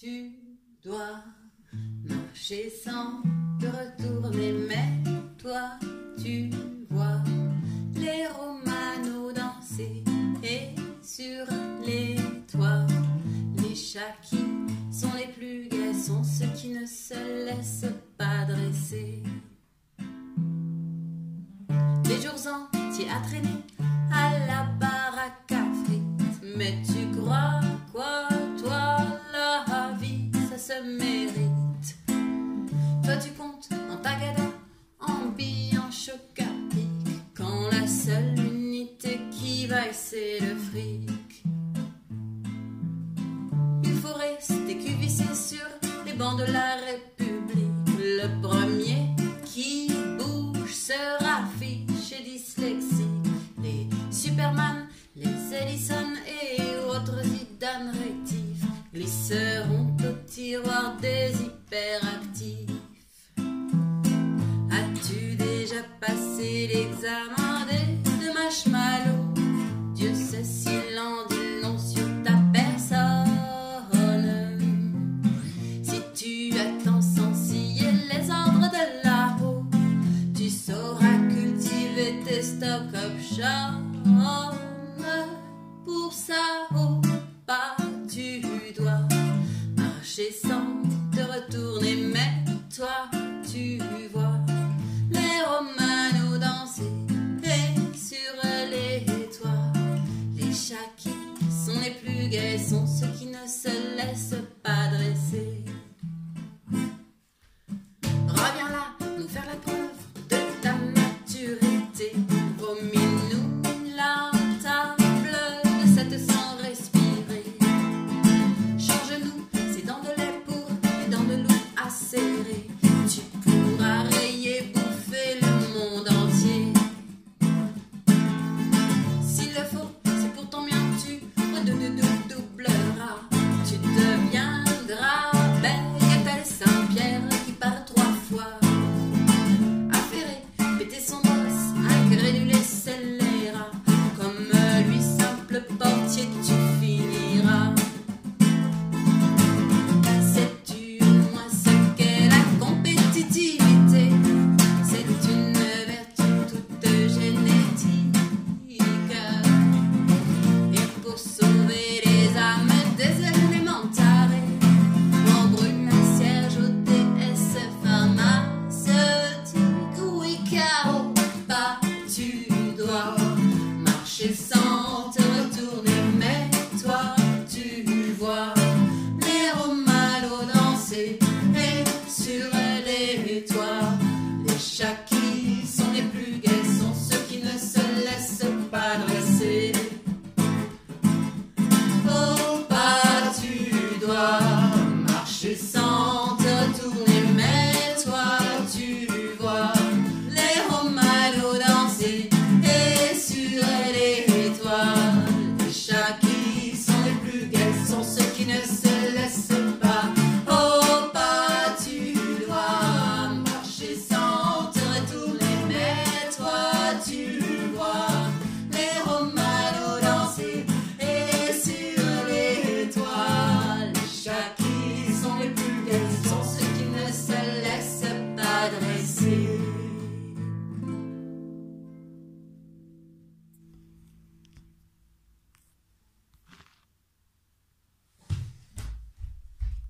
Tu dois marcher sans te retourner, mais toi tu vois les romanos danser et sur les toits. Les chats qui sont les plus gais sont ceux qui ne se laissent pas dresser. Des jours entiers à traîner à la baraque à frites, mais tu crois quoi toi, la vie ça se mérite. Toi tu comptes en tagada, en billes, en choc à pic, quand la seule unité qui vaille c'est le fric. Il faut rester cuvissé sur les bancs de la République. Le premier qui bouge sera fiché dyslexique. Les Superman, les Edison et autres Zidane réactifs glisseront au tiroir des hyperactifs. As-tu déjà passé l'examen des marshmallows? Dieu sait s'il en dit long sur ta personne. Si tu attends sans scier les ordres de là-haut, tu sauras cultiver tes stock options. Pour ça, au pas, tu dois marcher sans te retourner, mais toi, tu vois les romanos danser et sur les toits. Les chats qui sont les plus gais sont ceux qui ne se laissent pas dresser. Reviens là, nous faire la preuve de ta maturité. Vomis-nous la table de cette sans respirer. Change-nous ces dents de lait pour les dents de loup acérées. Tu pourras rayer, bouffer le monde entier. S'il le faut, c'est pour ton bien, tu redoubleras. Tu deviendras belle, t'as les Saint-Pierre qui part 3 fois. Affairé, péter son boss, incrédule et scélérat. Comme lui, simple portier, tu